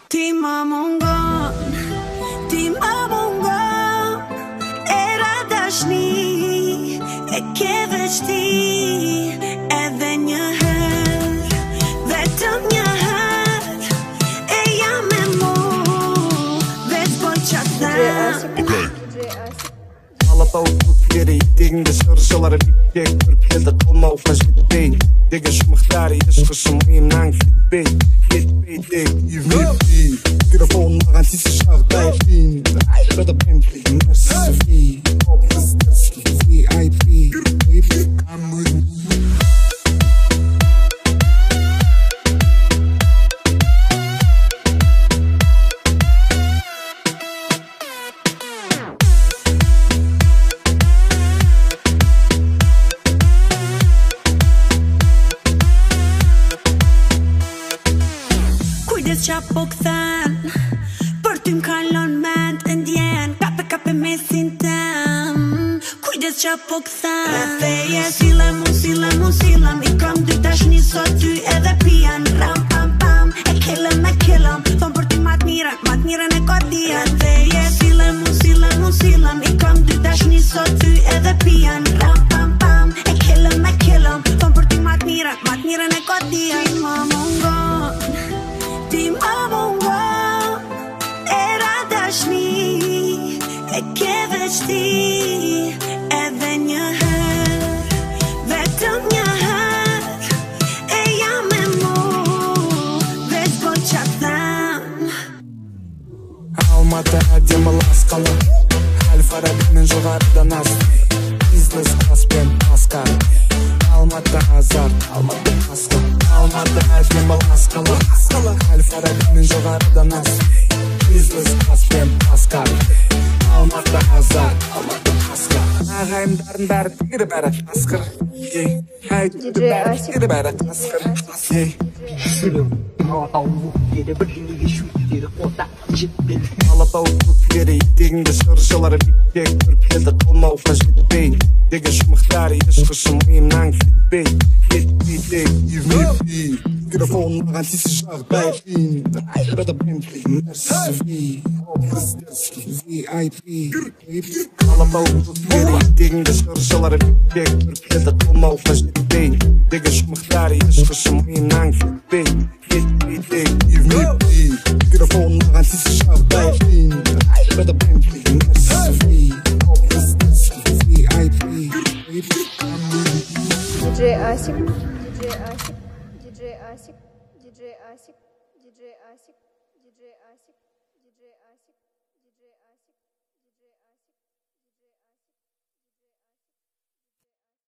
Ti më mungon, ti më mungon. Era dashni e ke veç ti. Edhe një herë, vetëm një herë, e jam me mu, veç boj qa them. Alla pa u të fjeri, digën dhe shërë lipjek, për pjetë të kolma u flash vitë bej. Digë shumë këtari, ishë shumë im në angë fit bej. Hit bej, dig, i vipi. Mikrofon më ganë si si shakë da e fin. Rëda Bentley, Mercedes Sofi. Obës tërski, VIP. Baby, come with me. Qa po këthen, për ty m'kallon mend e ndjen, kape me sin tem. Kujdes qa po këthen, rëtheje sile mu, i kam dy tashni sot ty edhe pijan. Ram pam pam, e kellem, thon për ty mat miren e kodien. Rëtheje sile mu, i kam dy tashni sot ty edhe pijan. Ram pam pam, e kellem, thon për ty mat miren e kodien. Ti më mungon, ti më mungon, era dashni e ke veç ti. Edhe një herë, vetëm një herë, e jam me mu, veç boj qa them. Alma të adje më laskala, halfara në zhogar dhe nasri. Business class ben paskar, alma të hazard, alma të paskar. Alma të adje më laskala, halfara në zhogar dhe nasri. Business class ben paskar, alma të hazard, alma të paskar. Agajm darë tire bërë të paskar. Hajt tire bërë të paskar. Alla pa u të fjeri, digën dhe shërë lipjek, për pjetë të kolma u flash vitë bej. Digë shumë këtari, ishë shumë im në angë fit bej. Hit bej, dig, i vipi. Mikrofon më ganë si si shakë da e fin. Rëda Bentley, Mercedes Sofi. Obës tërski, VIP. Alla pa u të fjeri, digën dhe shërë lipjek, për pjetë të kolma u flash vitë bej. Digë shumë këtari, ishë shumë im në angë fit bej. Hit bej, dig, i vipi. Mikrofon më ganë si si shakë da e fin. Rëda Bentley, Mercedes Sofi. Obës tërski, VIP. DJ Asik, DJ Asik, DJ Asik, DJ Asik, DJ Asik, DJ Asik, DJ Asik, DJ Asik, DJ Asik.